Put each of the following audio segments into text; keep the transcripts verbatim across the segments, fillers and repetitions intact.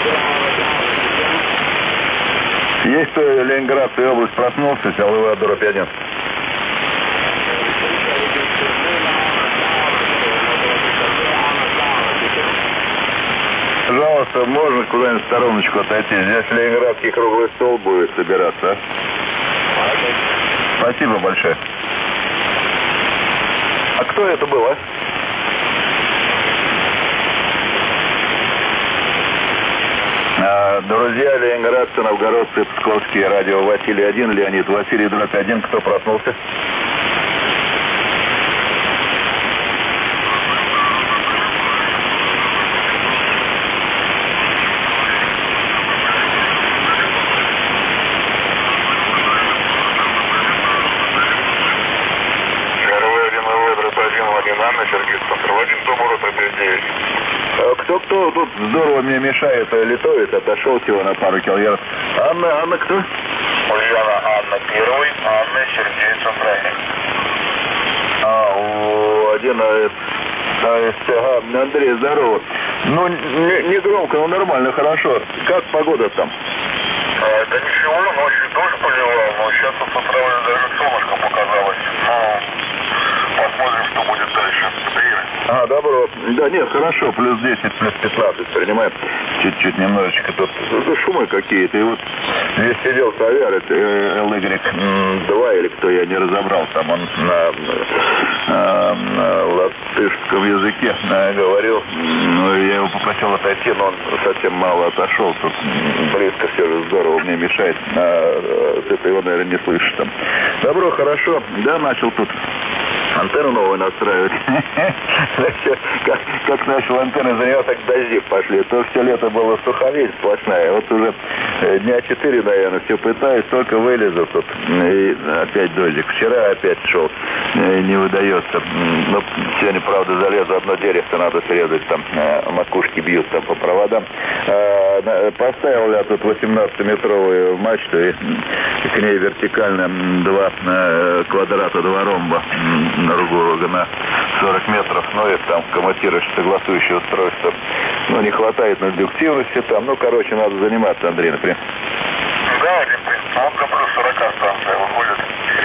Есть кто, Ленинградская область проснулся, ЛВ дробь один. Пожалуйста, можно куда-нибудь в стороночку отойти? Здесь Ленинградский круглый стол будет собираться, а? Спасибо большое. А кто это был, а? А, друзья, ленинградцы, новгородцы, псковские, радио Василий один, Леонид, Василий дробь один, кто проснулся? Кто-кто тут здорово мне мешает, литовец, отошел всего на пару километров. Анна, Анна кто? Ульяна Анна первый, Анна Сергей центральный. А, у один, а, а, ага, Андрей, здорово. Ну, не, не громко, но нормально, хорошо. Как погода там? А, да ничего, ночью дождь поливал, но сейчас вот с утра даже солнышко показалось. Ну, посмотрим, что будет дальше. А, добро. Да нет, хорошо, плюс десять, плюс пятнадцать принимаем. Чуть-чуть немножечко тут шумы какие-то. И вот здесь сидел Савяр, это эл игрек два или кто, я не разобрал. Там он на, на, на латышском языке говорил. Ну, я его попросил отойти, но он совсем мало отошел. Тут близко все же здорово мне мешает. А, ты его, наверное, не слышишь там. Добро, хорошо. Да, начал тут антенну новую настраивать. как, как начал антенны за него, так дожди пошли. То все лето было суховей сплошная. Вот уже дня четыре, наверное, все пытаюсь, только вылезу тут. И опять дождик. Вчера опять шел. Не выдается. Но сегодня, правда, залезу одно деревце, надо срезать. Там макушки бьют там по проводам. Поставил я тут восемнадцатиметровую мачту и к ней вертикально два квадрата, два ромба на сорок метров, ну и там коммутируешь согласующее устройство. Ну, не хватает индуктивности там, ну, короче, надо заниматься, Андрей, например. Да, один принцип, он до плюс сорока станция выходит.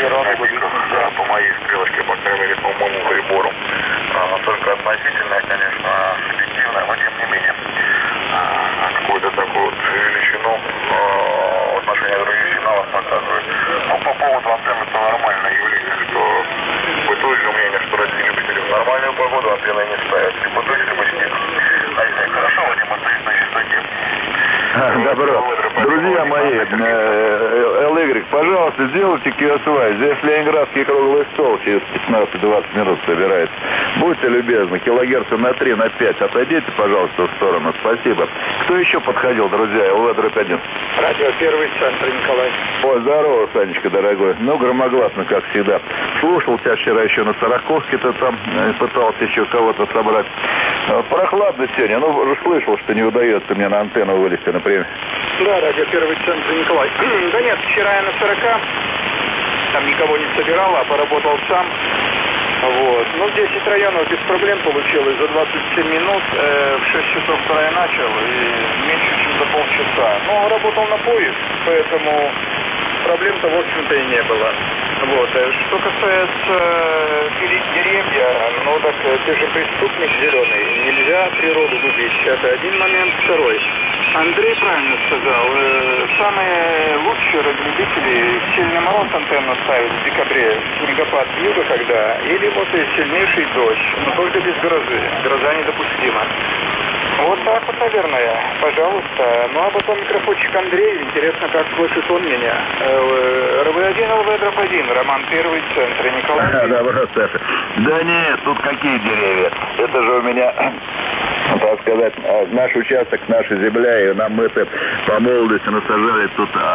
Да, по моей стрелочке, по крайней мере, по моему прибору. А, только относительная, конечно, субъективная, но тем не менее. А, какую-то такую вот величину а, в отношении других сигналов показывает. Ну, по поводу антенны это нормальное явление, что бытует же мнение, что радиолюбители в нормальную погоду антенны не ставят. Либо дождь, либо снег. А если хорошо, Вадим, это на частоте. Добро. Друзья мои, эл игрек, пожалуйста, сделайте кью эс вай. Здесь Ленинградский круглый стол через пятнадцать-двадцать минут собирается. Будьте любезны, килогерца на три, на пять. Отойдите, пожалуйста, в сторону. Спасибо. Кто еще подходил, друзья? эл дробь один. Радио первый, центр Николай. Ой, здорово, Санечка, дорогой. Ну, громогласно, как всегда. Слушал тебя вчера еще на Сороковске-то там, пытался еще кого-то собрать. Прохладно сегодня. Ну, слышал, что не удается мне на антенну вылезти, например. Да, радио первый, центр Николай. Да нет, вчера я на сорока, там никого не собирал, а поработал сам. Вот. Ну, в десять районов без проблем получилось. За двадцать семь минут, э, в шесть часов вторая начал, и меньше, чем за полчаса. Ну, работал на поезд, поэтому проблем-то, в общем-то, и не было. Вот. Что касается пилить деревья, ну, так ты же преступник зеленый, нельзя природу губить. Это один момент. Второй. Андрей правильно сказал. Самые лучшие радиолюбители в сильный мороз антенну ставят в декабре, снегопад юга когда, или вот и сильнейший дождь, но только без грозы. Гроза недопустима. Вот так вот, наверное. Пожалуйста. Ну, а потом микрофончик Андрей. Интересно, как слышит он меня. эр вэ один, эл вэ дробь один. Роман первый, центр Николай. Да, добро, Саша. Да нет, тут какие деревья? Это же у меня, так сказать, наш участок, наша земля, и нам это по молодости насажали тут а,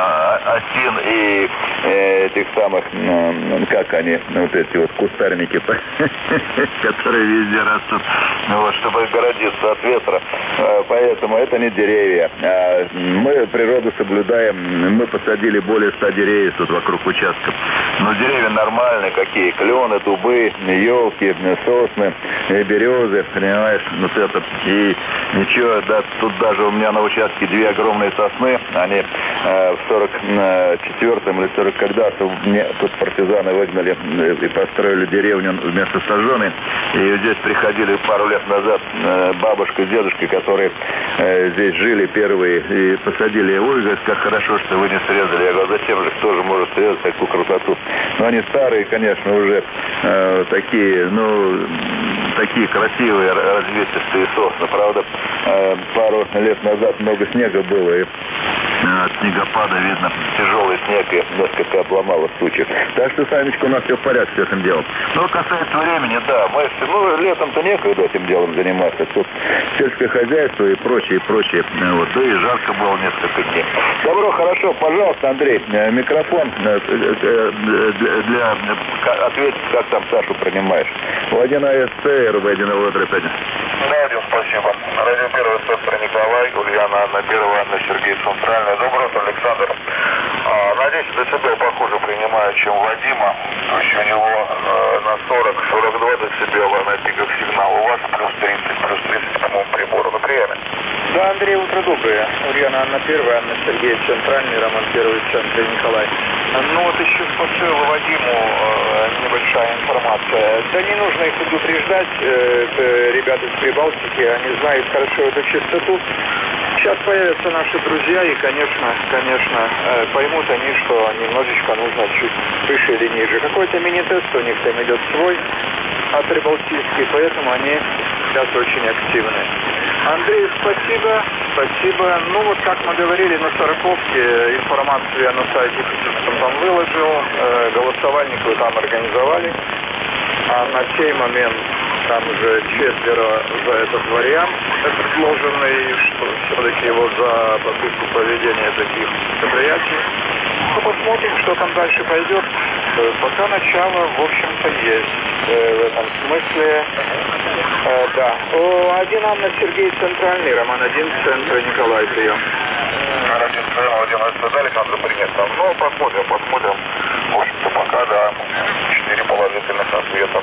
осин и э, этих самых, ну, как они, вот эти вот кустарники, которые везде растут, вот, чтобы городиться от ветра. Поэтому это не деревья. Мы природу соблюдаем. Мы посадили более ста деревьев тут вокруг участков. Но деревья нормальные какие. Клены, дубы, елки, сосны, березы, понимаешь, вот это. И ничего, да, тут даже у меня на участке две огромные сосны. Они э, в сорок четвёртом или сорок когда-то мне тут партизаны выгнали и построили деревню вместо сожженной. И здесь приходили пару лет назад э, бабушка с дедушкой, которые э, здесь жили первые, и посадили. Ой, говорит, как хорошо, что вы не срезали. Я говорю, зачем же, кто же может срезать такую красоту? Но они старые, конечно, уже э, такие, ну, такие красивые, развесистые сосны. Правда, э, пару лет назад много снега было, и от снегопада, видно, тяжелый снег, и несколько обломало сучьев. Так что, Санечка, у нас все в порядке с этим делом. Но касается времени, да, мы, ну, летом-то некогда этим делом заниматься. Тут сельское хозяйство и прочее, и прочее. Вот, да и жарко было несколько дней. Добро, хорошо, пожалуйста, Андрей, микрофон для, для ответить, как там Сашу принимаешь. В один АСТ, РВ один Володя Пятин. Радио, спасибо. Радио первый, сестра Николай, Ульяна, Анна Первая, Анна Сергей, Центральная. Доброе утро, Александр. А, на десять децибел похуже принимаю, чем Вадима. То есть у него э, на сорок сорок два децибела на пиках сигнал. У вас плюс тридцать, плюс тридцать, по-моему, прибору. Ну, реально. Да, Андрей, утро доброе. Ульяна, Анна Первая, Анна Сергей, Центральный, Роман Первый, Центр, Николай. Ну вот еще посылала Вадиму э, небольшая информация. Да не нужно их предупреждать. Э, ребята из Прибалтики, они знают хорошо эту частоту. Сейчас появятся наши друзья, и, конечно, конечно, э, поймут они, что немножечко нужно чуть выше или ниже. Какой-то мини-тест у них там идет свой, а прибалтийский, поэтому они сейчас очень активны. Андрей, спасибо, спасибо. Ну вот, как мы говорили, на сороковке информацию я на сайте там выложил, э, голосовальник вы там организовали, а на сей момент там уже четверо за этот вариант предложенный, что все-таки его за попытку проведения таких мероприятий. Ну, посмотрим, что там дальше пойдет. Э, пока начало, в общем-то, есть. Э, в этом смысле, э, да. О, один Анна Сергей, Центральный, Роман один, Центр, Николай, прием. Один ЦМ, один АСТ, Александр принят там. Ну, посмотрим, посмотрим. В общем-то, пока, да, четыре положительных ответа.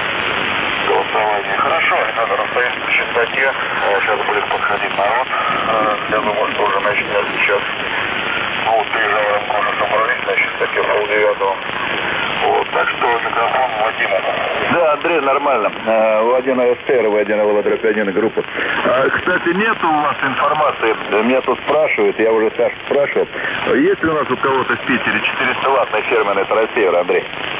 Голосование. Хорошо, Александр, остаемся в частоте. Сейчас будет подходить народ. Я думаю, что уже начнет сейчас. Ну, вот приезжал Рамкоша собрались на частоте полдевятого. Вот, так что микрофон Вадиму. Да, Андрей, нормально. У один АСТ, в один Володя Пятин группа. А, кстати, нет у вас информации, меня тут спрашивают, я уже Сашу спрашивал, есть ли у нас у кого-то в Питере четыреста ваттный фирменный трансивер, Андрей?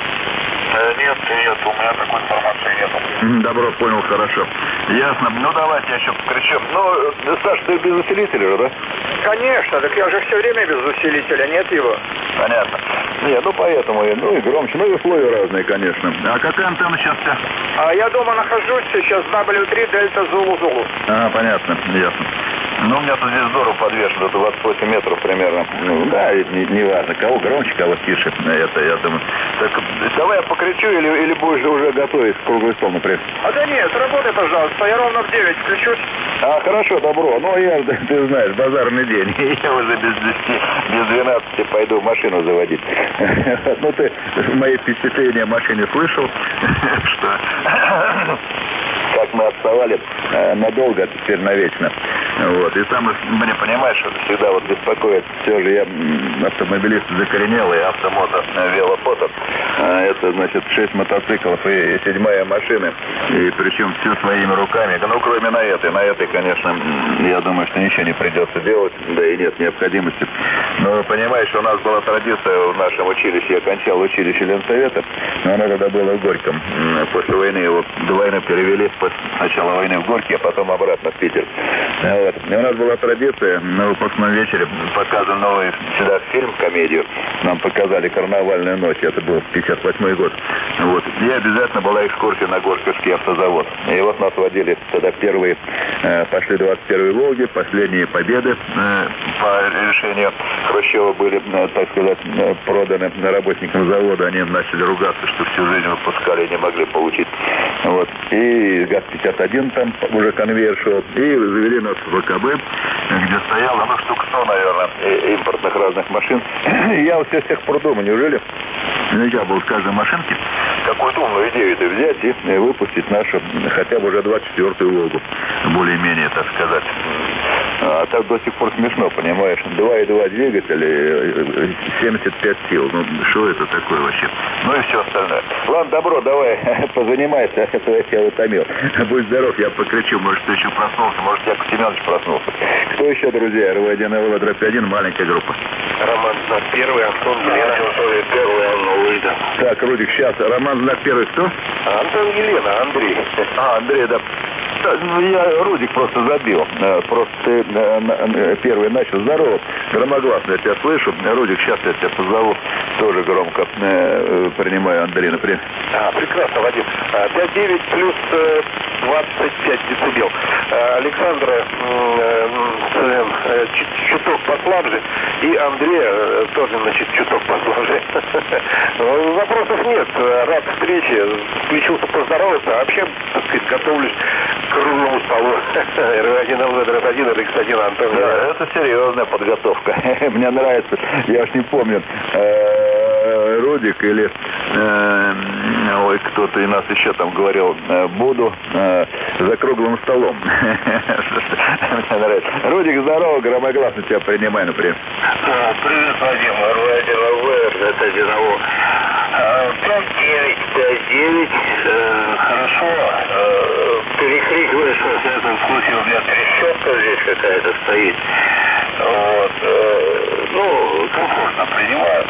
Нет, нет, у меня такой информации нету. Добро, понял, хорошо. Ясно. Ну, давайте я еще покричу. Ну, Саш, ты без усилителя же, да? Конечно, так я же все время без усилителя, нет его. Понятно. Нет, ну поэтому, ну и громче, ну и условия разные, конечно. А какая антенна сейчас вся? А я дома нахожусь, сейчас дабл ю три Дельта Зулу Зулу. А, понятно, ясно. Ну, у меня тут здесь здорово подвешено, это двадцать восемь метров примерно. Ну, да, не, не важно, кого громче, кого тише. Это, я думаю. Так, давай я покричу или, или будешь уже готовить круглый стол, например? А да нет, работай, пожалуйста, я ровно в девять включусь. А, хорошо, добро. Ну, я, ты знаешь, базарный день. Я уже без десяти, без двенадцати пойду машину заводить. Ну, ты мои впечатления о машине слышал, что как мы отставали надолго, а теперь навечно. Вот. И сам мне, понимаешь, всегда вот беспокоит, все же я автомобилист закоренелый, автомото, велопото. Это, значит, шесть мотоциклов и седьмая машина. И причем все своими руками. Ну, кроме на этой. На этой, конечно, я думаю, что ничего не придется делать, да и нет необходимости. Но, понимаешь, у нас была традиция в нашем училище, я кончал училище Ленсовета, но оно тогда было в Горьком. После войны его до войны перевели, после начала войны в Горький, а потом обратно в Питер. Вот. И у нас была традиция, на выпускном вечере показан новый сюда фильм, комедию. Нам показали «Карнавальную ночь», это был пятьдесят восьмой год. Вот. И обязательно была экскурсия на Горьковский автозавод. И вот нас водили тогда первые, э, пошли двадцать первые «Волги», последние «Победы» э, по решению Хрущева были, так сказать, проданы работникам завода. Они начали ругаться, что всю жизнь выпускали и не могли получить. Вот. И ГАЗ-пятьдесят один там уже конвейер шел. И завели нас в ВКБ, где стояло, ну, штук сто, наверное, импортных разных машин. Я вот всех пор думаю, неужели нельзя было с каждой машинки какую-то умную идею-то взять и выпустить нашу, хотя бы уже двадцать четвёртую Волгу, более-менее, так сказать. А так до сих пор смешно, понимаешь, два и два двигатель, семьдесят пять сил, ну что это такое вообще? Ну и все остальное. Ладно, добро, давай, позанимайся, а то я тебя утомил. Будь здоров, я покричу, может, ты еще проснулся, может, Яков Семенович проснулся. Кто еще, друзья? эр вэ один эл вэ дробь один, маленькая группа. Роман знак первый, Антон Елена. Первый, Анна Луида. Так, Рудик, сейчас, Роман знак первый кто? Антон Елена, Андрей. А, Андрей, да. Я Рудик просто забил. Просто ты первый начал. Здорово. Громогласно я тебя слышу. Рудик, сейчас я тебя позову. Тоже громко принимаю Андрей, например. А, прекрасно, Вадим. пять девять плюс двадцать пять децибел. Александра чуток послабже. И Андрея тоже, значит, чуток послабже. Вопросов нет. Рад встрече. Включился поздороваться. А вообще, так сказать, готовлюсь к круглому столу. эр вэ один эл вэ дробь один, эр икс один, Антон. Да, это серьезная подготовка. Мне нравится. Я уж не помню, Рудик или ой, кто-то и нас еще там говорил, буду за круглым столом. Мне нравится. Рудик, здорово, громогласно тебя принимай, например. Привет, Вадим. эр вэ один эл вэ, это один эл пять девять, пять девять. Хорошо. Перекрикиваешь, во всяком случае, у меня трещотка здесь какая-то стоит. Вот. Ну, комфортно принимаю.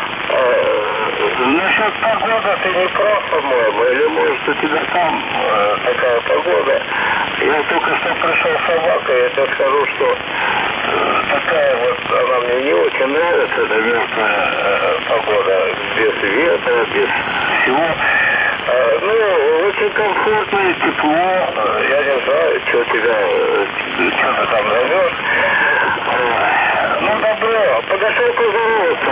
Насчет погоды ты не прав, по-моему, или может у тебя там э, такая погода. Я только что пришел с собакой, я тебе скажу, что э, такая вот, она мне не очень нравится, эта мертвая э, погода, без ветра, без всего. Э, ну, очень комфортно и тепло. Э, я не знаю, что тебя, э, что ты там зовешь. Ну, добро, подошел поздороваться.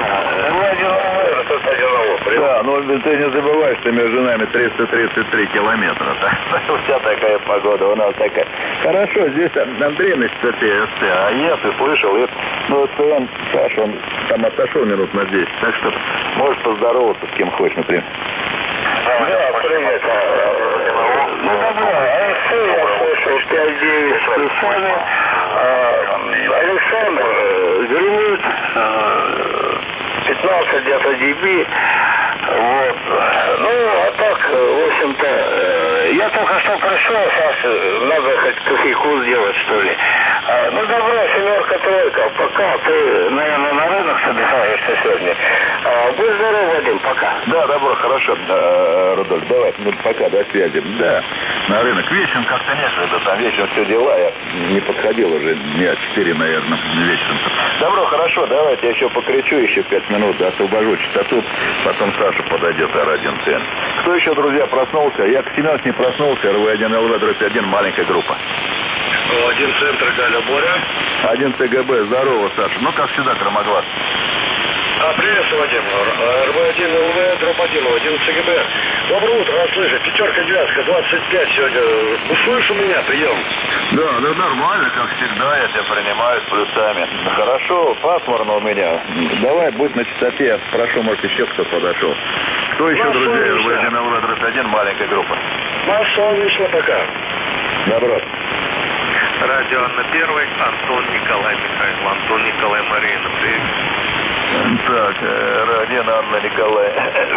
Да, но ты не забывай, что между нами триста тридцать три километра. У тебя такая погода, у нас такая. Хорошо, здесь Андрей на частоте СТ, а я, ты слышал, и, ну вот он, Саша, он там отошел минут на десять, так что можешь поздороваться с кем хочешь, например. Да, привет. Ну, добро, а СТ я слышал, пять девять с плюсами. Александр гремит, пятнадцать где-то дБ. Вот. Ну, а так, в общем-то, я только что пришел, сейчас надо хоть кофейку сделать, что ли. А, ну, добро, семерка, тройка, пока. Ты, наверное, на рынок собираешься сегодня. А, будь здоров, Вадим, пока. Да, добро, хорошо, да, Рудольф, давай, ну, пока, до связи. Да, на рынок. Вечером как-то некогда, там вечером все дела, я не подходил уже дня четыре, наверное, вечером. Добро, хорошо, давайте я еще покричу, еще пять минут, освобожу частоту, потом Саша подойдет, эр один ТН. Кто еще, друзья, проснулся? Яков Семенович не проснулся, эр вэ один эл вэ дробь один, маленькая группа. Один центр, Галя, Боря. Один ТГБ, здорово, Саша. Ну, как всегда, громоглас. А, приветствую, Вадим. эр вэ один эл вэ дробь один, один ЦГБ. Доброе утро, вас слышит. Пятерка, девятка, двадцать пять сегодня. Услышь у меня прием. Да, да, нормально, как всегда, я тебя принимаю с плюсами. Хорошо, пасмурно у меня. Давай, будь на частоте, я спрошу, может, еще кто подошел. Кто еще, Машу друзья, эр вэ вышла. один эл вэ дробь один, маленькая группа. Маша вышла пока. Добро. Радио Анна Первый, Антон Николай Михаил, Антон Николай Марина, привет. Так, эр один Анна Николай.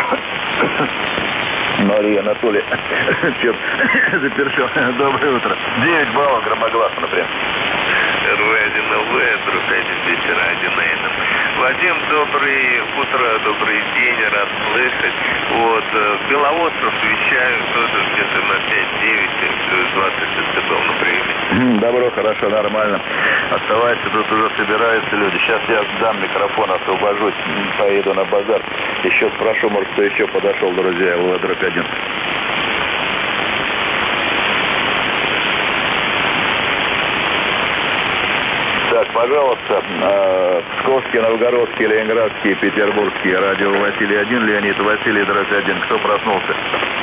Мария Анатолий. Черт, запершил. Доброе утро. девять баллов, громогласно, например. эр вэ один эл вэ, друг один вечера, один эй. Вадим, доброе утро, добрый день, рад слышать. Вот, Белоостров вещаю тоже где-то на пять девять, двадцать децибел на приеме. Добро, хорошо, нормально. Оставайся, тут уже собираются люди. Сейчас я дам микрофон, освобожусь, поеду на базар. Еще спрошу, может, кто еще подошел, друзья, эл вэ дробь один. Так, пожалуйста, э, Псковский, Новгородский, Ленинградский, Петербургский, радио Василий один, Леонид, Василий, здравствуйте, один. Кто проснулся?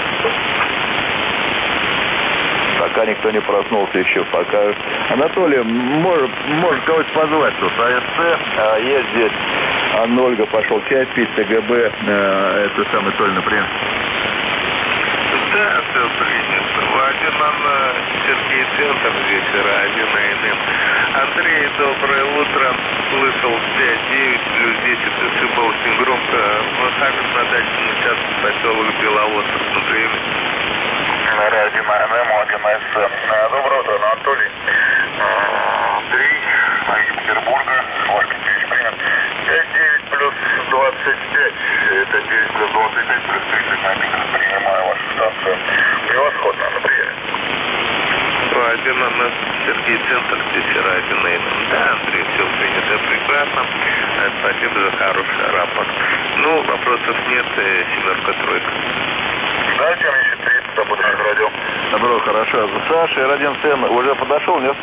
Пока никто не проснулся еще, пока... Анатолий, может, может кого-то позвать тут, АСЦ, а есть здесь, Анна Ольга пошел чай пить, ТГБ, э, это самый Толь, например. Да, все принято. Один на Сергей Центр здесь, один на ИНМ. Андрей, доброе утро. Слышал пять девять плюс десять децибел, очень громко. Мы сами на дачном участке поселок Беловодск. Например. Один на ИНМ, один на СС. Доброе утро, Анатолий. Андрей, из Петербурга. Ваш Петрович принят. пять девять плюс двадцать пять. Это девять плюс двадцать пять плюс тридцать на Питер. Принимаю вашу станцию. Превосходно, на приеме. Один на нас Сергей Центр, здесь один на ИНМ. Да, Андрей, все принято прекрасно. Спасибо за хороший рапорт. Ну, вопросов нет. Семерка, тройка. Да, чем еще тридцать, работа на радио. Добро, хорошо. Саша, эр один Сэн уже подошел, нет?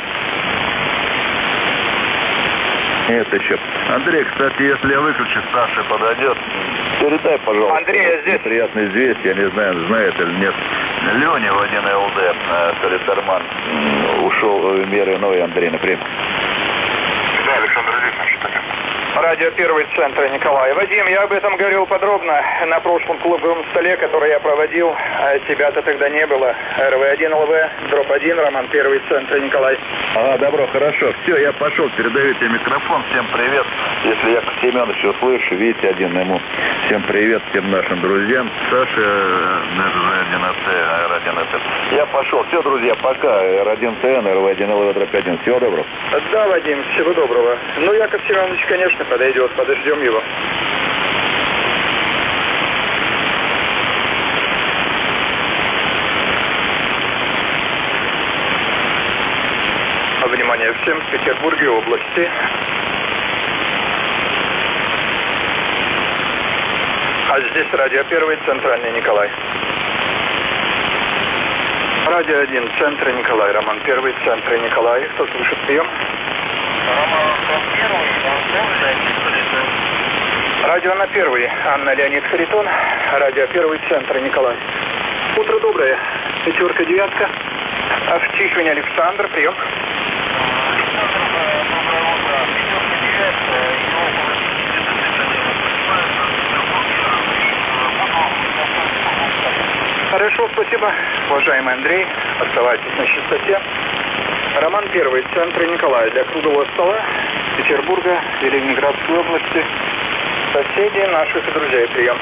Нет еще. Андрей, кстати, если я выключу, Саша подойдет. Передай, пожалуйста. Андрей, здесь. Приятное известие, я не знаю, знает или нет. Леня в один ЛД, Солитарман, ушел в меры новый Андрей, например. Да, Александр здесь, значит, нет. Радио первый центр Николай. Вадим, я об этом говорил подробно на прошлом клубовом столе, который я проводил. А тебя-то тогда не было. эр вэ один эл вэ, дроп один, Роман первый центр Николай. А, добро, хорошо. Все, я пошел, передаю тебе микрофон. Всем привет. Если я Семенович услышу, видите, один ему. Всем привет, всем нашим друзьям. Саша, один эр один эс. Я пошел. Все, друзья, пока. эр один тэ эн, эр вэ один эл вэ, дроп один. Всего доброго. Да, Вадим, всего доброго. Ну, Яков Семенович, конечно, подойдет. Подождем его. Внимание всем в Петербурге области. А здесь радио первый, центральный Николай. Радио один, центр Николай. Роман первый, центр Николай. Кто слышит прием? Роман первый, Радио на первый. Анна, Леонид, Харитон. Радио первый, центр Николай. Утро доброе. Пятерка, девятка. Авчихин Александр, прием. Хорошо, спасибо, уважаемый Андрей. Оставайтесь на частоте. Роман первый, центр Николая. Для круглого стола Петербурга и Ленинградской области. Соседи наших и друзей. Прием.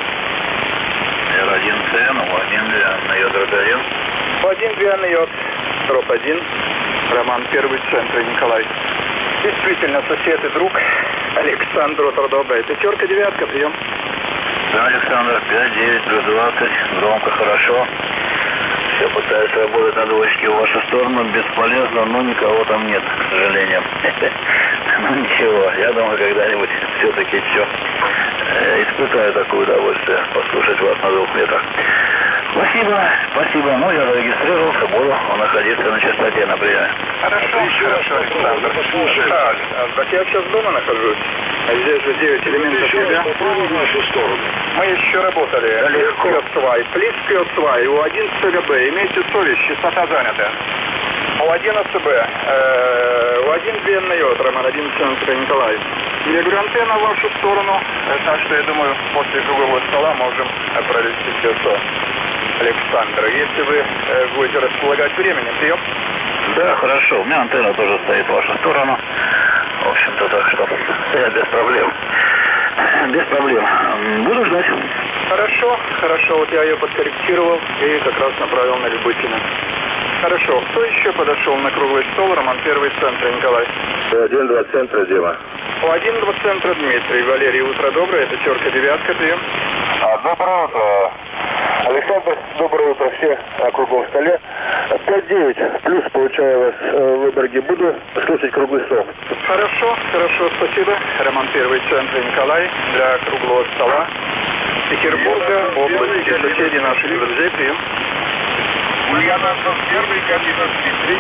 эр один тэ эн, один на йод, дроп один. один две на йод, дроп один. Роман первый, центр Николай. Действительно, сосед и друг. Александр, утро доброе. Пятерка, девятка, прием. Да, Александр, пять девять плюс двадцать, громко, хорошо. Все пытаюсь работать на двоечке в вашу сторону, бесполезно, но никого там нет, к сожалению. Ну ничего, я думаю, когда-нибудь все-таки еще испытаю такое удовольствие послушать вас на двух метрах. Спасибо, спасибо. Ну, я зарегистрировался, буду находиться на частоте на приеме. Хорошо, хорошо, Александр. Слушай, а, так я сейчас дома нахожусь. А здесь же девять элементов тебя. Мы еще работали. Легко. Плиз Пьосвай, у один ЦГБ. Имейте совесть, частота занята. У один АЦБ. У один длинный йод, Роман, один центр Николай. Я говорю, антенна в вашу сторону. Так что, я думаю, после кругового стола можем провести все. Александр, если вы э, будете располагать временем, прием? Да, хорошо. У меня антенна тоже стоит в вашу сторону. В общем-то, так что я без проблем. Без проблем. Буду ждать. Хорошо, хорошо. Вот я ее подкорректировал и как раз направил на любителя. Хорошо. Кто еще подошел на круглый стол? Роман первый, центр Николай. один два центра, Дима. У один два центра Дмитрий. Валерий, утро доброе. Пятерка, девятка, прием. А, доброе утро. Александр, доброе утро все на круглом столе. пять девять плюс получаю вас в Выборге. Буду слушать круглый стол. Хорошо, хорошо, спасибо. Роман первый, центр Николай. Для круглого стола Петербурга, области, соседи наших друзей, прием. Ульяновск первый, Калиновский третий.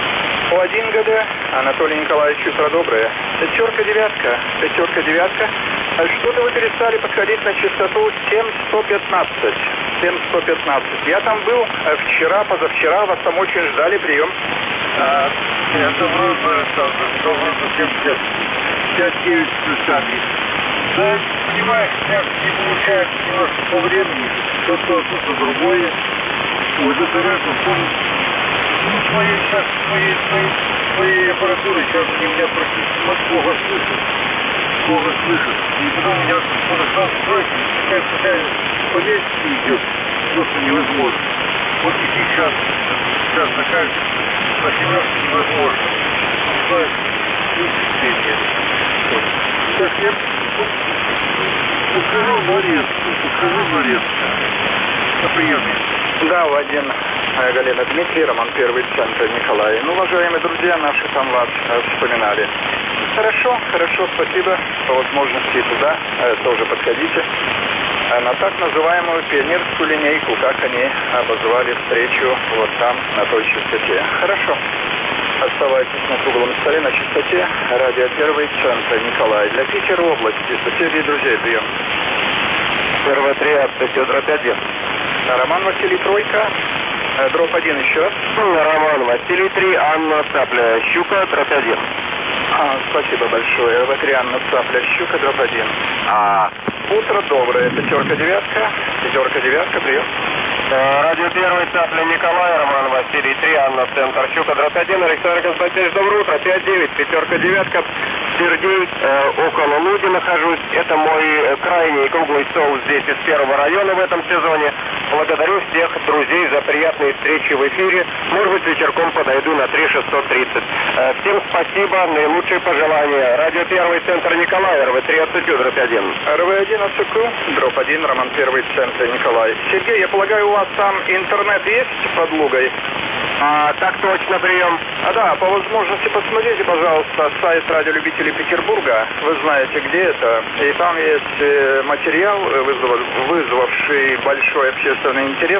У один ГД, Анатолий Николаевич, утро доброе. Пятерка, девятка, пятерка, девятка. Что-то вы перестали подходить на частоту семь сто пятнадцать. семь сто пятнадцать. Я там был вчера, позавчера, вас там очень ждали, прием. А, это вроде, что вроде семьдесят пять девять плюс один. Да, понимаешь, сейчас не получается немножко по времени, что-то, что-то другое. Вот это разница. Ну, своей, сейчас, своей, своей, своей аппаратурой сейчас они меня практически плохо слышат. Плохо слышат. И потом меня кто-то сразу строит, какая-то такая повестка идет, просто невозможно. Вот и сейчас, сейчас такая восемнадцать невозможно. Знаешь, впечатление. Вот. Совсем укажу на резко, укажу на резко. На приеме. Да, Вадим, Галина, Дмитрий, Роман Первый, центр Николай. Ну, уважаемые друзья, наши там вас э, вспоминали. Хорошо, хорошо, спасибо. По возможности туда э, тоже подходите. Э, на так называемую пионерскую линейку, как они обозвали встречу вот там, на той частоте. Хорошо. Оставайтесь на круглом столе на частоте. Радио Первый, центр Николай. Для Питера области, соседей и друзей, прием. Первая три, отсутствие, дробь один. Роман Василий Тройка, дробь один еще раз. Роман Василий три, Анна Цапля, Щука, дробь один. А, спасибо большое. В три Анна Цапля, Щука, дробь один. А. Утро доброе. Пятерка, девятка. Пятерка, девятка, прием. Радио Первый, Цапля, Николай, Роман Василий три, Анна, центр Щука, дробь один. Александр Константинович, доброе утро. пять девять, пятерка, девятка. Сергей, э, около Луги нахожусь. Это мой э, крайний круглый стол здесь из первого района в этом сезоне. Благодарю всех друзей за приятные встречи в эфире. Может быть, вечерком подойду на три шестьсот тридцать. Э, всем спасибо, наилучшие пожелания. Радио Первый, центр Николай, эр вэ три, отсутствие, дробь один. эр вэ один, отсутствие, дробь один, Роман Первый, центр Николай. Сергей, я полагаю, у вас там интернет есть под Лугой? А, так точно, прием. А да, по возможности посмотрите, пожалуйста, сайт радиолюбителей Петербурга. Вы знаете, где это. И там есть э, материал, вызвав, вызвавший большой общественный интерес.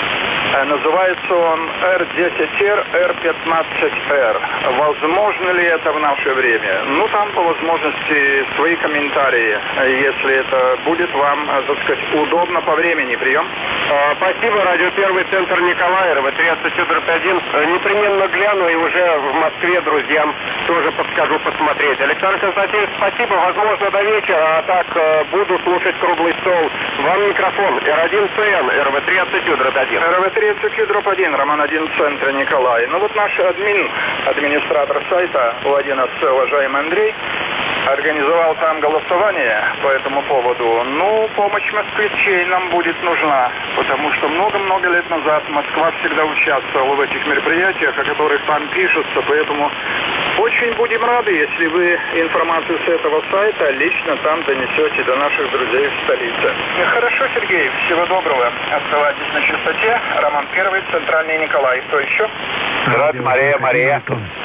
Э, называется он эр десять эр, эр пятнадцать эр. Возможно ли это в наше время? Ну, там по возможности свои комментарии, если это будет вам, так сказать, удобно по времени. Прием. А, спасибо, радио Первый, центр Николай, эр вэ три, отсутствие, дробь один. Непременно гляну и уже в Москве друзьям тоже подскажу посмотреть. Александр Константинович, спасибо. Возможно, до вечера, а так э, буду слушать круглый стол. Вам микрофон. эр один цэ эн, эр вэ три, отсутствие, дробь один. эр вэ три, отсутствие, дробь один, Роман один, центр Николай. Ну вот наш админ, администратор сайта у один эс цэ, уважаемый Андрей, организовал там голосование по этому поводу. Ну, помощь москвичей нам будет нужна, потому что много-много лет назад Москва всегда участвовала в этих мероприятиях, о которых там пишутся, поэтому очень будем рады, если вы информацию с этого сайта лично там донесете до наших друзей в столице. Хорошо, Сергей, всего доброго. Оставайтесь на частоте. Роман Первый, центральный Николай. Кто еще? Дробь Мария, Мария.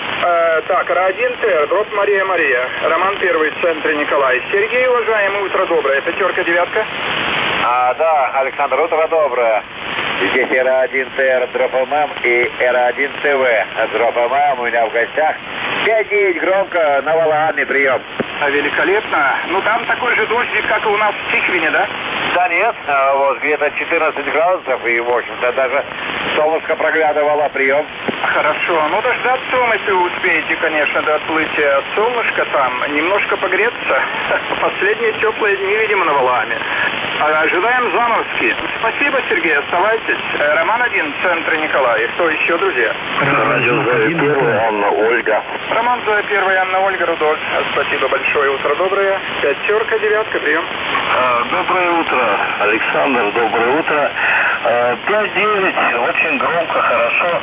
Э, так, эр один тэ, дробь Мария, Мария. Роман Первый, центр Николай. Сергей, уважаемый, утро доброе. Пятерка, девятка. А, да, Александр, утро доброе. Здесь эр один тэ эр, дроп эм эм и эр один тэ вэ, дроп эм эм у меня в гостях. пять девять громко, на Валааме, прием. Великолепно. Ну, там такой же дождик, как и у нас в Тихвине, да? Да нет, вот где-то четырнадцать градусов, и, в общем-то, даже солнышко проглядывало, прием. Хорошо. Ну, дождаться вы если успеете, конечно, до отплытия солнышка там, немножко погреться. Последние теплые дни, видимо, на Валааме. Ожидаем заморозки. Спасибо, Сергей, оставайтесь. Роман один, центр Николай. Кто еще, друзья? Радио Первый, Анна Ольга. Роман Зоя Первый, Анна Ольга, Рудольф. Спасибо большое, утро доброе. Пятерка, девятка, прием. А, доброе утро, Александр, доброе утро. пять девять, очень громко, хорошо.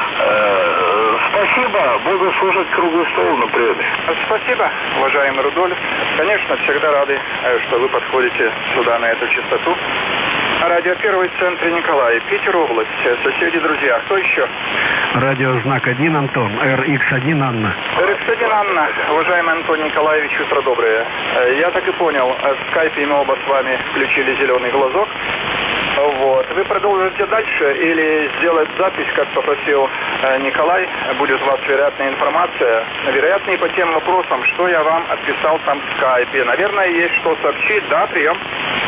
А, спасибо, буду слушать круглый стол на приеме. Спасибо, уважаемый Рудольф. Конечно, всегда рады, что вы подходите сюда на эту частоту. Радио Первый, центр Николай, Питер область, соседи, друзья. Кто еще? Радио Знак один, Антон, эр икс один, Анна. эр икс один, Анна. Уважаемый Антон Николаевич, утро доброе. Я так и понял, в скайпе мы оба с вами включили зеленый глазок. Вот. Вы продолжите дальше или сделать запись, как попросил э, Николай? Будет у вас вероятная информация. Вероятно, и по тем вопросам, что я вам отписал там в скайпе. Наверное, есть что сообщить. Да, прием.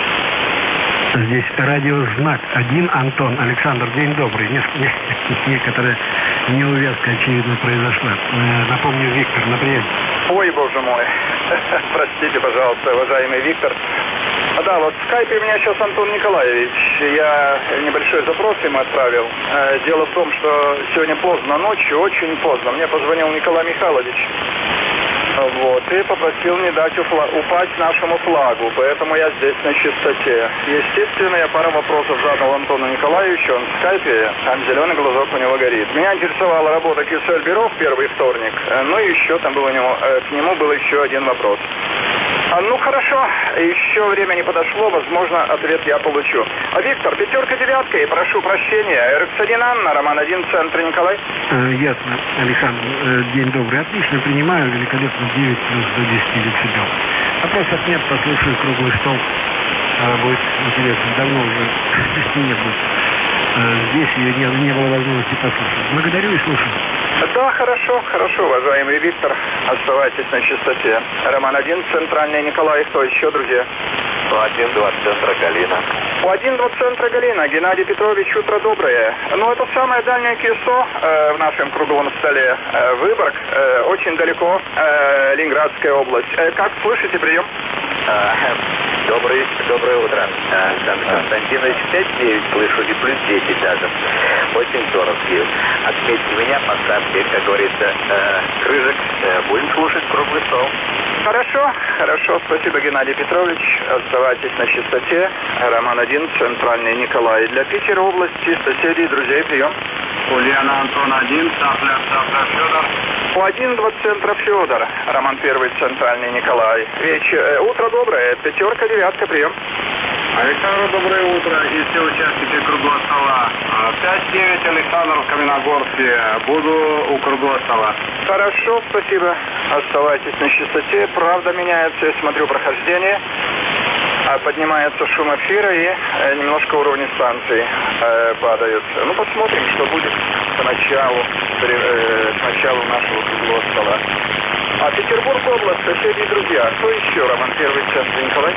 Здесь радиознак один, Антон. Александр, день добрый. Неск... Некоторая неувязка, очевидно, произошла. Э, напомню, Виктор, на прием. Ой, боже мой. Простите, пожалуйста, уважаемый Виктор. А да, вот в скайпе у меня сейчас Антон Николаевич. Я небольшой запрос ему отправил. Э, дело в том, что сегодня поздно ночью, очень поздно, мне позвонил Николай Михайлович. Вот, и попросил не дать уфла- упасть нашему флагу, поэтому я здесь на чистоте. Естественно, я пару вопросов задал Антону Николаевичу, он в скайпе, там зеленый глазок у него горит. Меня интересовала работа Кисель-Бюро в первый вторник, ну и еще там был у него, э, к нему был еще один вопрос. А, ну хорошо, еще время не подошло, возможно, ответ я получу. А Виктор, пятерка, девятка, и прошу прощения, эр икс один Анна, Роман один, центр Николай. Э, ясно, Александр, э, день добрый. Отлично принимаю, великолепно, девять плюс до десяти децибел. Вопросов нет, послушаю круглый стол. Э, будет интересно, давно уже не было. Э, здесь ее не, не было возможности послушать. Благодарю и слушаю. Да, хорошо, хорошо, уважаемый Виктор. Оставайтесь на чистоте. Роман один, центральный Николай. Кто еще, друзья? У один два центра Галина. У один два центра Галина. Геннадий Петрович, утро доброе. Ну, это самое дальнее КИСО э, в нашем круглом столе. Э, Выборг, э, очень далеко, э, Ленинградская область. Э, как слышите, прием? Добрый, доброе утро, Александр Константинович. пять девять слышу и плюс десять даже. Очень здорово. Отметьте меня, поставьте, как говорится, э, крыжик. Э, будем слушать круглый стол. Хорошо, хорошо. Спасибо, Геннадий Петрович. Оставайтесь на чистоте. Роман один, центральный Николай. Для Питера области, соседей и друзей, прием. Ульяна Антон один, Цапля, Цапля, Федор. У один два центра Федор. Роман первый, центральный Николай. Вечер, э, утро доброе. Пятерка, девятка, прием. Александр, доброе утро. И все участники круглого стола. пять девять, Александр, в Каменогорске. Буду у круглого стола. Хорошо, спасибо. Оставайтесь на чистоте. Правда меняется, я смотрю прохождение. Поднимается шум эфира и э, немножко уровни станции э, падают. Ну, посмотрим, что будет к началу, э, к началу нашего круглого стола. А Петербург область, соседи и друзья. Кто еще? Роман первый, центр Николай.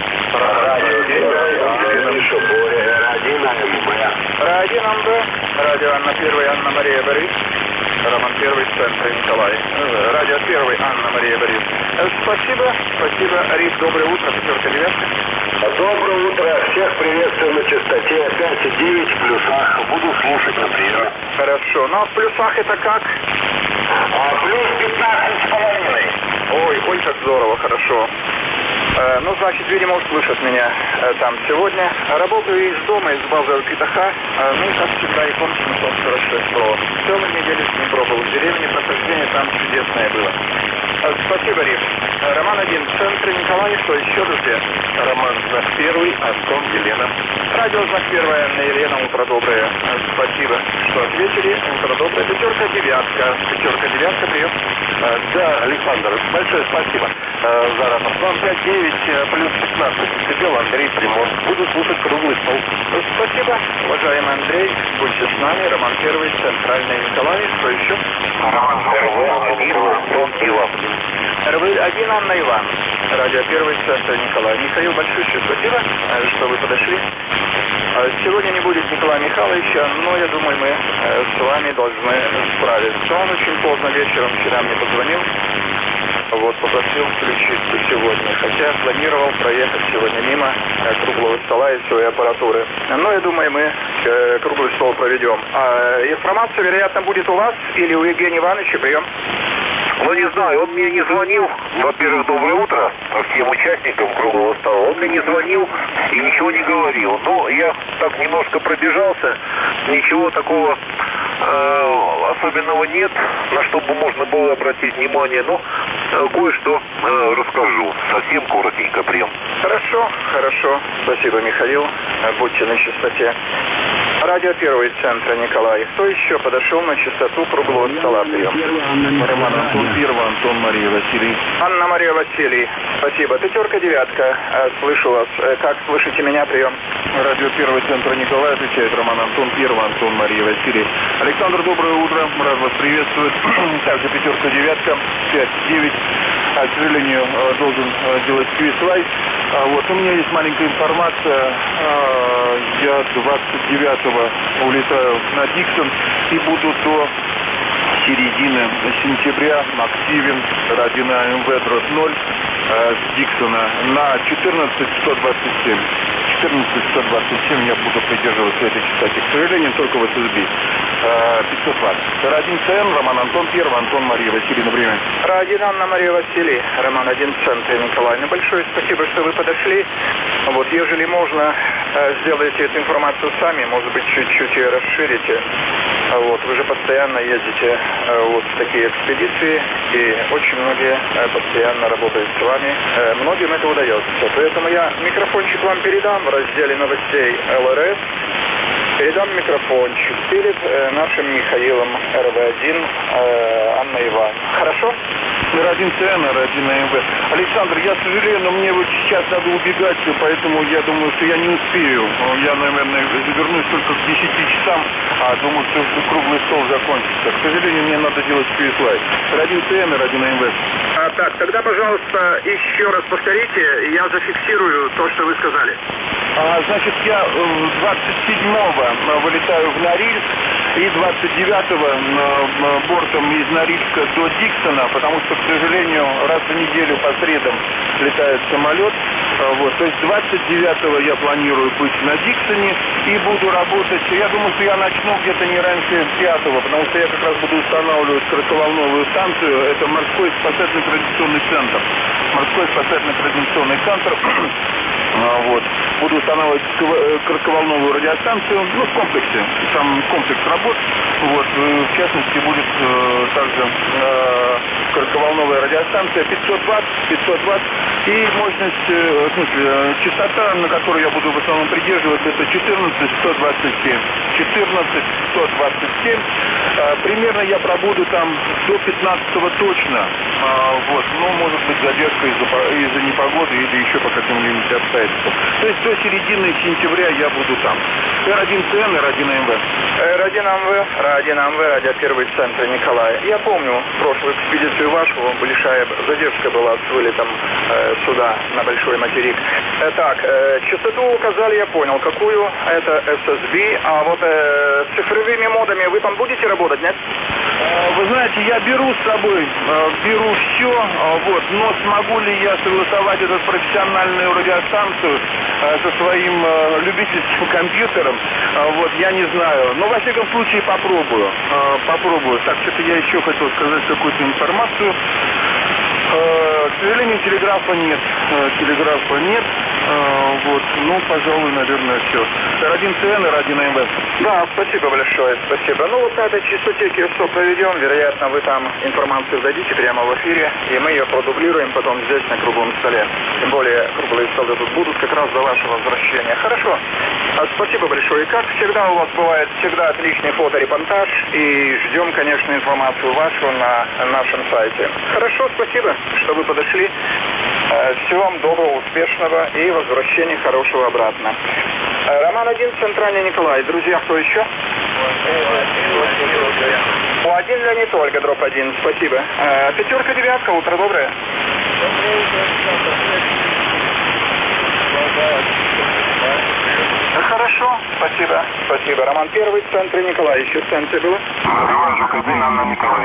Радио МБ. Радио Анна первая, Анна Мария Борис. Роман первый, центр Николай. Радио первый, Анна Мария Борис. Спасибо, спасибо. Риф, доброе утро, пятерка, девятка. Доброе утро. Всех приветствую на частоте пять и девять в плюсах. Буду слушать на приеме. Хорошо. Ну а в плюсах это как? А плюс пятнадцать с половиной. Ой, ой, как здорово, хорошо. Э, ну, значит, видимо, услышат меня э, там сегодня. Работаю из дома, из базы Китаха. Э, ну, и как всегда, и помню, семьсот сорок шесть про. Целую неделю с ним пробовал. В деревне прохождение там чудесное было. Э, спасибо, Риф. Э, Роман один, центр Николай, что еще, друзья? Роман знак первый, Антон, Елена. Радио знак первое, Анна Елена, утро доброе. Э, спасибо, что ответили. Утро доброе. Пятерка, девятка. Пятерка, девятка, прием. Э, да, Александр, большое спасибо э, за рапорт. Вам пять девять плюс пятнадцать децибел, Андрей, Приморск. Буду слушать круглый стол. Спасибо, уважаемый Андрей. Будьте с нами. Роман первый, центральный Николай. Что еще? Роман первый, один, Антон, Иван. эр вэ один, Анна Иван. Радио первый, центр Николай. Михаил, большое спасибо, что вы подошли. Сегодня не будет Николая Михайловича, но я думаю, мы с вами должны справиться. Он очень поздно вечером вчера мне позвонил. Вот, попросил включиться сегодня, хотя планировал проехать сегодня мимо круглого стола и своей аппаратуры. Но я думаю, мы круглый стол проведем. А информация, вероятно, будет у вас или у Евгения Ивановича. Прием. Ну, не знаю, он мне не звонил. Во-первых, доброе утро всем участникам круглого стола. Он мне не звонил и ничего не говорил. Но я так немножко пробежался, ничего такого э, особенного нет, на что бы можно было обратить внимание. Но э, кое-что э, расскажу. Совсем коротенько, прием. Хорошо, хорошо. Спасибо, Михаил. Будьте на чистоте. Радио первый центра Николай. Кто еще подошел на частоту круглого стола? Прием. Роман Антон Первый, Антон Мария Василий. Анна Мария Василий. Спасибо. Пятерка, девятка. Слышу вас. Как слышите меня? Прием. Радио первый центра Николай, отвечает Роман Антон Первый, Антон Мария Василий. Александр, доброе утро. Рад вас приветствовать. Также пятерка, девятка, пять, девять. К сожалению, должен делать Квислай. Вот, у меня есть маленькая информация. Я двадцать девятого улетаю на Диксон и буду до середины сентября активен ради на эм вэ ноль с Диксона на четырнадцать сто двадцать семь. четырнадцать сто двадцать семь я буду придерживаться этой частоты. К сожалению, только в эс эс би. пятьсот ватт. Р1 ЦН, Роман Антон Первый, Антон Мария Василий на время. Р1 Анна Мария Василий, Роман один центр Николай. Ну, большое спасибо, что вы подошли. Вот, ежели можно, сделайте эту информацию сами, может быть, чуть-чуть ее расширите. Вот, вы же постоянно ездите вот в такие экспедиции, и очень многие постоянно работают с вами. Многим это удается. Поэтому я микрофончик вам передам в разделе новостей эл эр эс. Передам микрофончик перед э, нашим Михаилом эр вэ один э, Анна Иван. Хорошо? Р1 ЦН, Р1 эм вэ. Александр, я сожалею, но мне вот сейчас надо убегать, поэтому я думаю, что я не успею. Я, наверное, завернусь только к десяти часам, а думаю, что круглый стол закончится. К сожалению, мне надо делать Квислай. Р1 ЦН, Р1 эм вэ. А, так, тогда, пожалуйста, еще раз повторите, я зафиксирую то, что вы сказали. А, значит, я двадцать седьмого вылетаю в Норильск и двадцать девятого бортом из Норильска до Диксона, потому что, к сожалению, раз в неделю по средам летает самолет. Вот, то есть двадцать девятого я планирую быть на Диксоне и буду работать. Я думаю, что я начну где-то не раньше пятого, потому что я как раз буду устанавливать коротковолновую станцию. Это морской спасательный традиционный центр. Морской спасательный традиционный центр. Вот. Буду устанавливать коротковолновую радиостанцию, ну, в комплексе, там комплекс работ, вот, в частности, будет э, также э, коротковолновая радиостанция пятьсот ватт, пятьсот ватт, и мощность, э, в смысле, э, частота, на которую я буду в основном придерживаться, это четырнадцать сто двадцать семь, четырнадцать сто двадцать семь, э, примерно я пробуду там до пятнадцатого точно, э, вот, но, может быть, задержка из-за, из-за непогоды или еще по каким-нибудь обстоятельствам. То есть до середины сентября я буду там. Р1 ЦН, Р1 эм вэ. Р1 эм вэ, Р1 эм вэ, радио первый центр Николай. Я помню прошлую экспедицию вашу, большая задержка была с вылетом э, сюда, на Большой материк. Э, так, э, частоту указали, я понял, какую, это эс эс би, а вот э, с цифровыми модами вы там будете работать, нет? Вы знаете, я беру с собой, беру все, вот, но смогу ли я согласовать эту профессиональную радиостанцию со своим любительским компьютером, вот, я не знаю. Но, во всяком случае, попробую, попробую. Так, что-то я еще хотел сказать какую-то информацию. К сожалению, телеграфа нет. Телеграфа нет. Вот, ну, пожалуй, наверное, все. Р1 ЦН, Р1 эм вэ. Да, спасибо большое, спасибо. Ну, вот на этой частоте КИОСО проведем. Вероятно, вы там информацию дадите прямо в эфире, и мы ее продублируем потом здесь, на круглом столе. Тем более, круглые столы тут будут как раз до вашего возвращения. Хорошо. А, спасибо большое. И как всегда у вас бывает, всегда отличный фоторепортаж, и ждем, конечно, информацию вашу на нашем сайте. Хорошо, спасибо, что вы подошли. Всего вам доброго, успешного и возвращения хорошего обратно. Роман один, Центральный Николай. Друзья, кто еще? У один Леонид Ольга, дроп один. Спасибо. Пятерка, девятка, утро доброе. Хорошо, спасибо, спасибо. Роман первый, в центре Николай. Еще в центре было? Роман Жукадин, Анна Николай.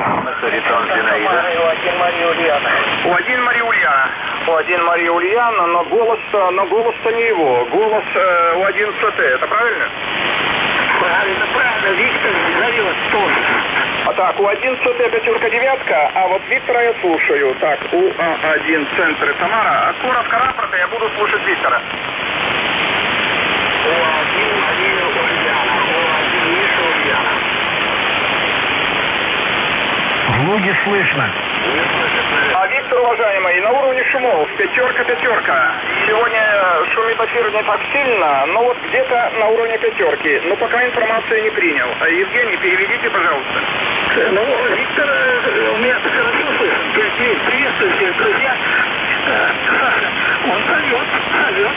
У один Мария Ульяна. У один Мария Ульяна, но голос, но голос-то не его. Голос э, у один ЦТ, это правильно? Правильно, правильно. Виктор зовет тоже. А так, у один ЦТ пятерка девятка, а вот Виктора я слушаю. Так, у один центр Тамара. А коротко рапорта я буду слушать Виктора. У один Мария Ульяна. У один Миша Ульяна. В луге слышно. А Виктор вечер, уважаемый. На уровне шумов. Пятерка, пятерка. Сегодня шумит эфир не так сильно, но вот где-то на уровне пятерки. Но пока информацию не принял. Евгений, переведите, пожалуйста. Ну, Виктор, у меня хорошо слышно. То есть, приветствую всех, друзья. Саша, он зовет, зовет.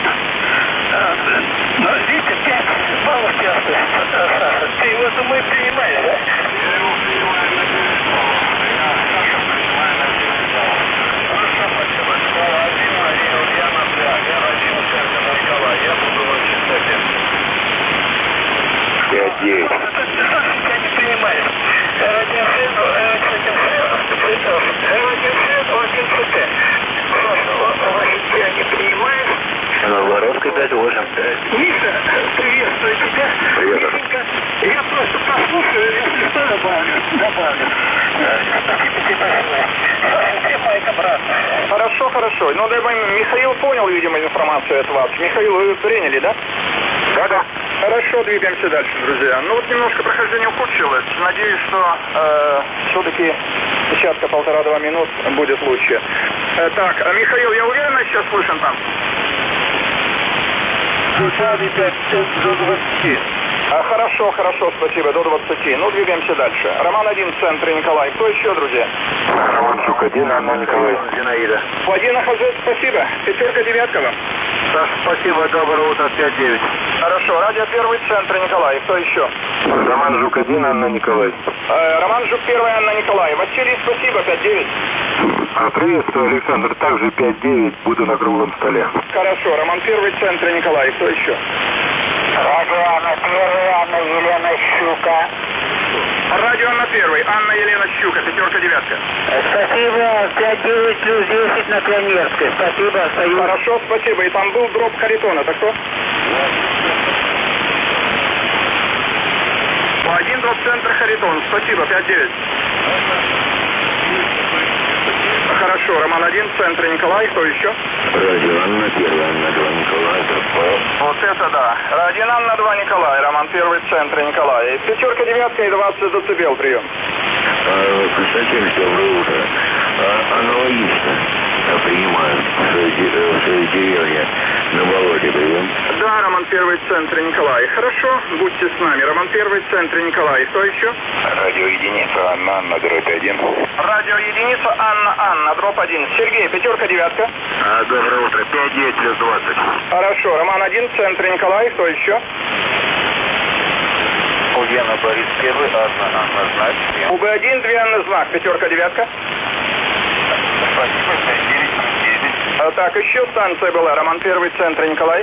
Но видите, пять баллов часто. Саша, ты его, думаю, принимаешь, да? Я его принимаю на девять баллов. Я Саша принимаю на девять баллов. Хорошо, спасибо. Школа один, Мария Ульяна, я один, Центр Николай. Я буду на частоте. пять девять. Саша, тебя не принимаешь. Один сын, один сын, один сын. Я не принимаю. Новгородка пять восемь. Миша, приветствую тебя. Привет. Мишенька, я просто послушаю, если что, добавлю. Добавлю. Спасибо тебе большое. Всем майк обратно. Хорошо, хорошо. Ну, дай бог, Михаил понял, видимо, информацию от вас. Михаил, вы приняли, да? Да-да. Хорошо, двигаемся дальше, друзья. Ну вот немножко прохождение ухудшилось. Надеюсь, что э, все-таки десятка-полтора-два минут будет лучше. Э, так, а Михаил, я уверенно сейчас слышен там? До двадцати. А, хорошо, хорошо, спасибо, до двадцати. Ну, двигаемся дальше. Роман один, в центре, Николай. Кто еще, друзья? Роман Жук один, Анна Николай. Зинаида. Владимир Хазет, спасибо. Пятерка, девятка вам. Саша, спасибо, доброе утро, пять девять. Хорошо, радио первый, центр, Николай. Кто еще? Роман Жук один, Анна Николай. Э, Роман Жук первый, Анна Николай. Василий, спасибо, пять девять. А, приветствую, Александр, также пять девять, буду на круглом столе. Хорошо, Роман первый, центр, Николай. Кто еще? Радио Анна первый, Анна Елена Щука. Радио Анна первый, Анна Елена Щука, пятерка, девятка. Спасибо, пять девять плюс десять на Пионерской. Спасибо, Союз. Хорошо, спасибо. И там был дроп Харитона, так кто? Один дроп центр Харитон, спасибо, пять девять. Хорошо, Роман один, центр Николай, кто еще? Радио Анна первый, Анна два, Николай, Тропа. Вот это да. Радио Анна два, Николай, Роман первый, центр Николай. Пятерка, девятка и двадцать децибел, прием. А, Константин, доброе утро. А, аналогично принимаю в своей деревне на болоте, прием. Да, Роман первый, центр Николай. Хорошо, будьте с нами. Роман первый, центр Николай. Кто еще? Радио единица, Анна, Анна, дробь один. Радио единица, Анна, Анна, дроп один. Сергей, пятерка, девятка. А, доброе утро, пять девять плюс двадцать. Хорошо, Роман один, центр Николай. Кто еще? Ульяна, Борис первый, Анна, Анна, знак. УБ один, две Анны, знак. Пятерка, девятка. Спасибо, пять девять плюс девять. А, так, еще станция была. Роман первый, центр Николай.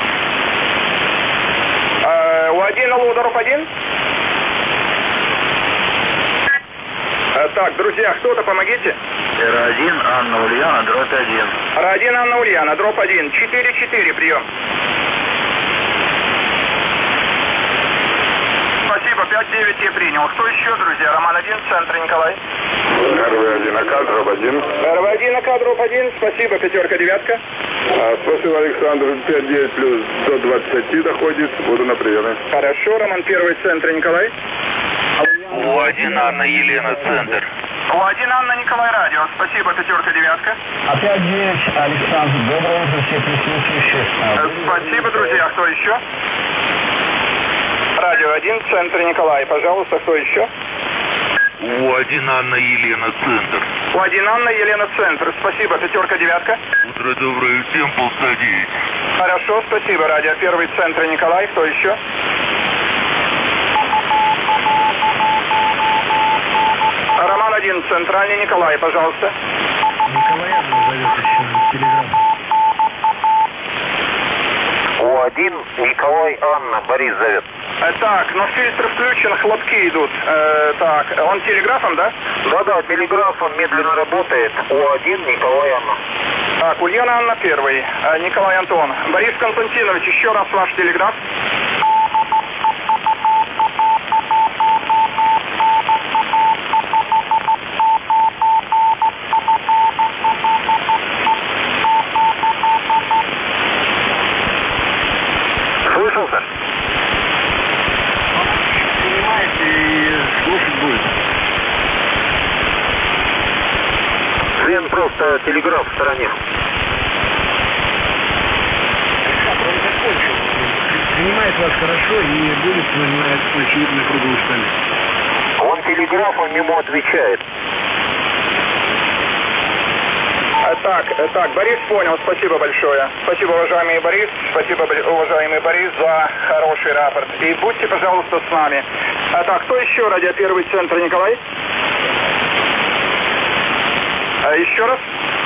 А, у один, алло, дроп один. А, так, друзья, кто-то помогите. Р один, Анна, Ульяна, дробь один. Р один, Анна Ульяна, дроп один. четыре четыре, прием. Спасибо, пять девять я принял. Кто еще, друзья? Роман один, центр Николай. Р В один, АК, дробь один. Р В один, АК, дроп один. Спасибо, пятерка, девятка. А, спасибо, Александр, пять девять плюс до двадцати доходит, буду на приеме. Хорошо, Роман первый, центр Николай. У один, Анна Елена, центр. У один, Анна Николай, радио. Спасибо, пятерка, девятка. Опять девять, Александр, доброе утро, все присутствующие. Э, Спасибо, друзья. Кто еще? Радио один, центр Николай. Пожалуйста, кто еще? У один, Анна Елена, центр. У один, Анна Елена, центр. Спасибо, пятерка, девятка. Утро доброе, всем полста девять. Хорошо, спасибо. Радио первый, центр Николай. Кто еще? Роман один, центральный Николай, пожалуйста. Николай Анна зовет еще телеграмм. У один, Николай, Анна, Борис зовет. Э, так, но фильтр включен, хлопки идут. Э, так, он телеграфом, да? Да-да, телеграф, он медленно работает. У один, Николай, Анна. Так, Ульяна Анна первый, э, Николай Антон. Борис Константинович, еще раз ваш телеграф. Слышался? Понимаете, и слушать будет. Свен просто вас хорошо и будет занимать очередь на круглом столе. Он телеграфом ему отвечает. Так, так, Борис понял, спасибо большое. Спасибо, уважаемый Борис, спасибо, уважаемый Борис, за хороший рапорт. И будьте, пожалуйста, с нами. А так, кто еще? Радио Первый Центр, Николай? А еще раз?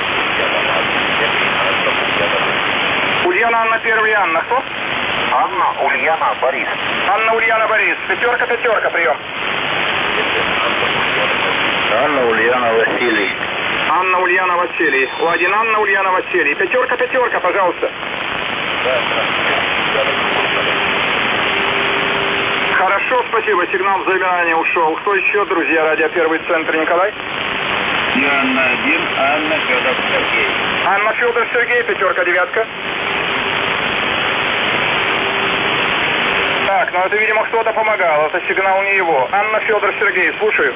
Ульяна, Анна, Первый, Анна, кто? Анна, Ульяна, Борис. Анна, Ульяна, Борис. Пятерка, пятерка, прием. Анна, Ульяна, Василий. Анна, Ульяна, Василий. У один Анна, Ульяна, Василий. Пятерка, пятерка, пожалуйста. Хорошо, спасибо. Сигнал в замирание ушел. Кто еще, друзья? Радио Первый Центр, Николай? Анна один, Анна, Федор, Сергей. Анна, Федор, Сергей. Пятерка, девятка. Так, ну это, видимо, кто-то помогал. Это сигнал не его. Анна, Федор, Сергей. Слушаю.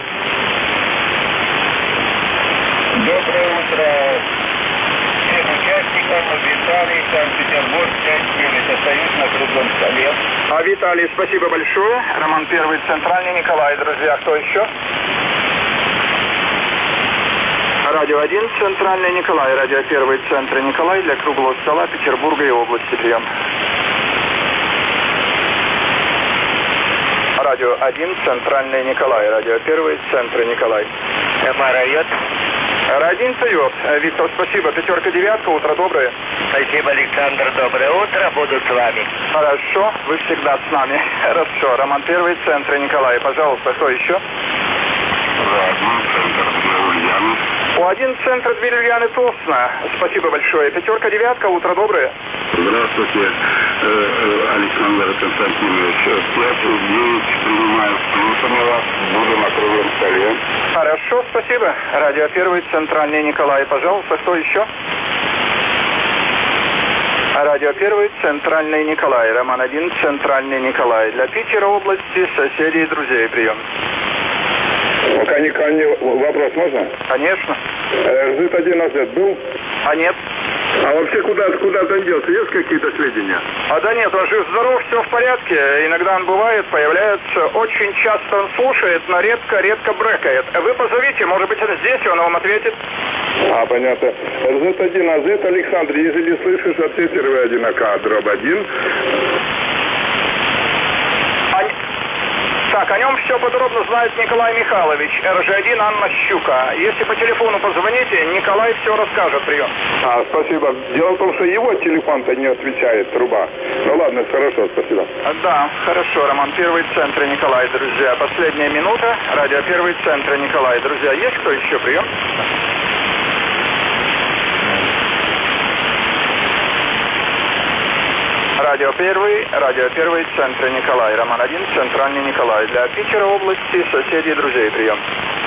Доброе утро всем участникам. Виталий, Санкт-Петербург, пять девять. Остаюсь на круглом столе. А, Виталий, спасибо большое. Роман Первый, Центральный, Николай. Друзья, кто еще? Радио один, Центральный, Николай. Радио Первый, Центр, Николай. Для круглого стола Петербурга и области. Прием. Радио один, Центральный, Николай. Радио Первый, Центр, Николай. Марайот. Радин Тойот. Виктор, спасибо. Пятерка, девятка. Утро доброе. Спасибо, Александр. Доброе утро. Буду с вами. Хорошо. Вы всегда с нами. Хорошо. Роман Первый, Центр, Николай. Пожалуйста, кто еще? Радин, Центр, Ульяна. У один Центр, две Ульяны, Тосно. Спасибо большое. Пятерка, девятка. Утро доброе. Здравствуйте, Александр Константинович. пять девять принимаю. Слушаю вас. Буду на круглом столе. Хорошо, спасибо. Радио Первый, Центральный, Николай. Пожалуйста, кто еще? Радио Первый, Центральный, Николай. Роман один, Центральный, Николай. Для Питера области, соседей и друзей. Прием. Пока не, не вопрос можно? Конечно. Рзыт один на зет был? А нет. А вообще куда, куда-то он делся? Есть какие-то сведения? А да нет, он жив-здоров, все в порядке. Иногда он бывает, появляется. Очень часто он слушает, но редко-редко брекает. Вы позовите, может быть, это здесь, он вам ответит. А, понятно. Рзыт один на зет, Александр, если слышишь, ответь один на К, дробь один. Так, о нем все подробно знает Николай Михайлович, эр жэ один, Анна Щука. Если по телефону позвоните, Николай все расскажет. Прием. А, спасибо. Дело в том, что его телефон-то не отвечает, труба. Ну ладно, хорошо, спасибо. Да, хорошо. Роман Первый, Центр, Николай, друзья. Последняя минута. Радио Первый, Центр, Николай. Друзья, есть кто еще? Прием. Радио Первый, Радио Первый, Центр, Николай. Роман один, Центральный, Николай. Для Питера области, соседей и друзей. Прием.